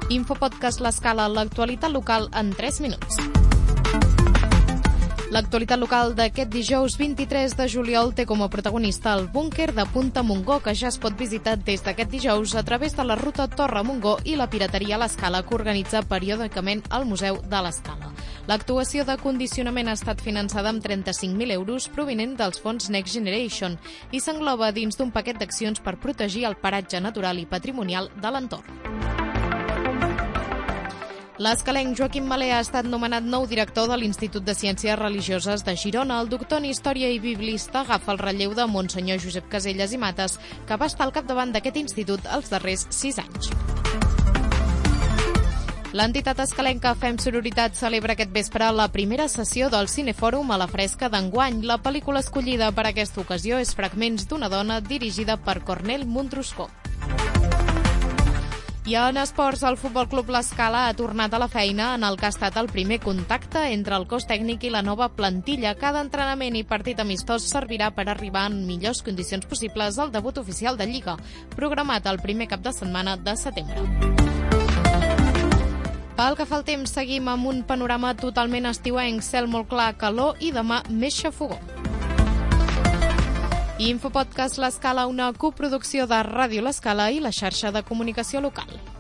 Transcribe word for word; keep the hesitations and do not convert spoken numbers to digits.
Infopodcast L'Escala, l'actualitat local en tres minuts. L'actualitat local d'aquest dijous vint-i-tres de juliol té com a protagonista el búnquer de Punta Montgó, que ja es pot visitar des d'aquest dijous a través de la ruta Torre Montgó i la pirateria a l'Escala, que organitza periòdicament el Museu de l'Escala. L'actuació de condicionament ha estat finançada amb trenta-cinc mil euros provinent dels fons Next Generation i s'engloba dins d'un paquet d'accions per protegir el paratge natural i patrimonial de l'entorn. L'escalenc Joaquim Malé ha estat nomenat nou director de l'Institut de Ciències Religioses de Girona. El doctor en Història i Biblista agafa el relleu de Monsenyor Josep Casellas i Mates, que va estar al capdavant d'aquest institut els darrers sis anys. L'entitat escalenca Fem Sororitat celebra aquest vespre la primera sessió del Cinefòrum a la fresca d'enguany. La pel·lícula escollida per aquesta ocasió és Fragments d'una dona, dirigida per Cornel Mundrusco. I en esports, el Futbol Club L'Escala ha tornat a la feina en el que ha estat el primer contacte entre el cos tècnic i la nova plantilla. Cada entrenament i partit amistós servirà per arribar en millors condicions possibles al debut oficial de Lliga, programat el primer cap de setmana de setembre. Pel que fa al temps, seguim amb un panorama totalment estiuenc, cel molt clar, calor i demà més xafogó. Infopodcast L'Escala, una coproducció de Ràdio L'Escala i la xarxa de comunicació local.